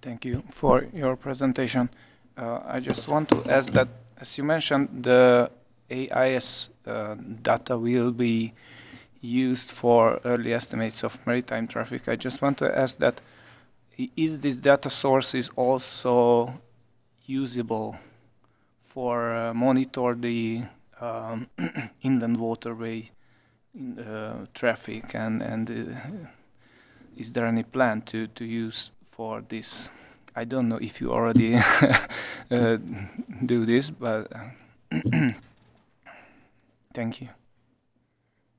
Thank you for your presentation. I just want to ask that, as you mentioned, the AIS data will be used for early estimates of maritime traffic. I just want to ask that, is this data source is also usable for monitor the inland waterway traffic, and is there any plan to use for this? I don't know if you already do this, but thank you.